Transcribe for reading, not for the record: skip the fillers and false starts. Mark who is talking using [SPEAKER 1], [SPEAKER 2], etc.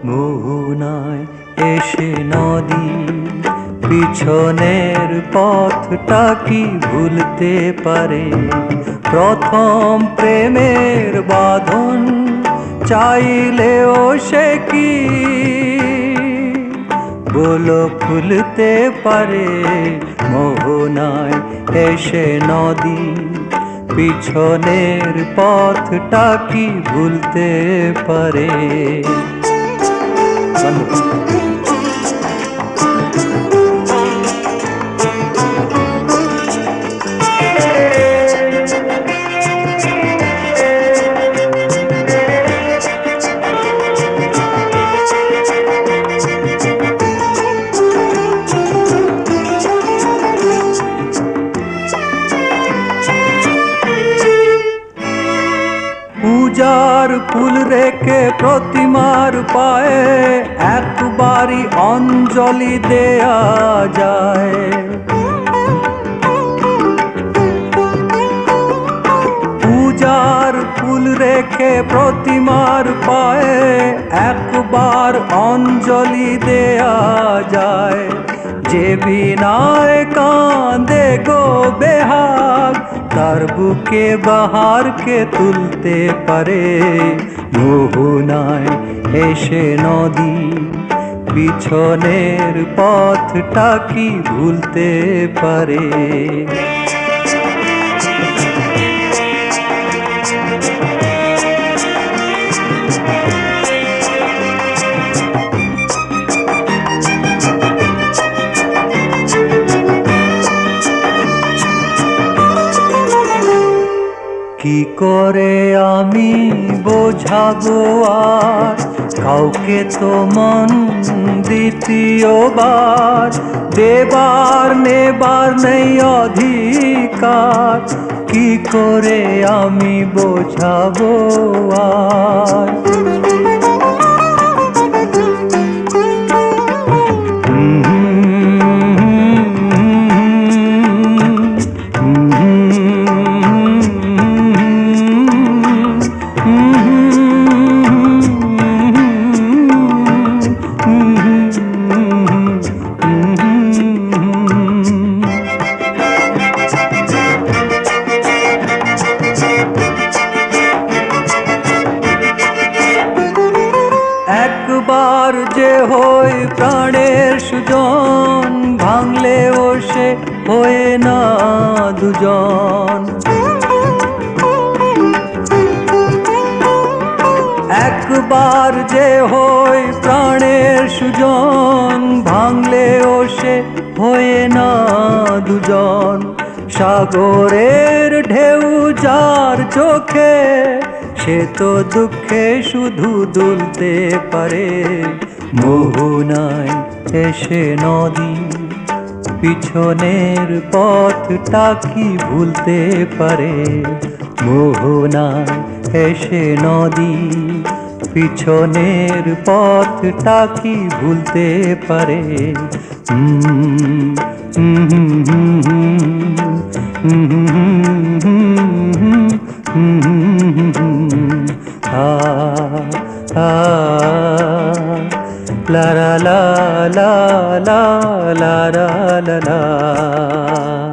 [SPEAKER 1] মোহনায় এসে নদী পিছনের পথটা কি ভুলতে পারে? প্রথম প্রেমের বাঁধন চাইলেও সে কি বলো খুলতে পারে? মোহনায় এসে নদী পিছনের পথটা কি ভুলতে পারে? পূজার ফুল রেখে প্রতিমার পায়ে একবারই অঞ্জলি দেয়া যায়। পূজার ফুল রেখে প্রতিমার পায়ে একবার অঞ্জলি দেয়া যায়। যে বিনায় কাঁদে গো বেহাগ তার বুকে বাহারকে তুলতে পারে? মোহনায় এসে নদী পিছনের পথটা কি ভুলতে পারে? কি করে আমি বোঝাবো আর কাউকে তো মন দ্বিতীয়বার দেবার নেবার নেই অধিকার? কি করে আমি বোঝাবো আর? একবার যে হই প্রাণের সুজন ভাঙলেও সে হয়ে না দুজন। একবার যে হই প্রাণের সুজন ভাঙলেও সে হয়ে না দুজন। সাগরের ঢেউ যার চোখে সে তো দুঃখে শুধু দুলতে পারে। মোহনায় এসে নদী পিছনের পথটা কি ভুলতে পারে? মোহনায় এসে নদী পিছনের পথটা কি ভুলতে পারে? La la la la la la la la la.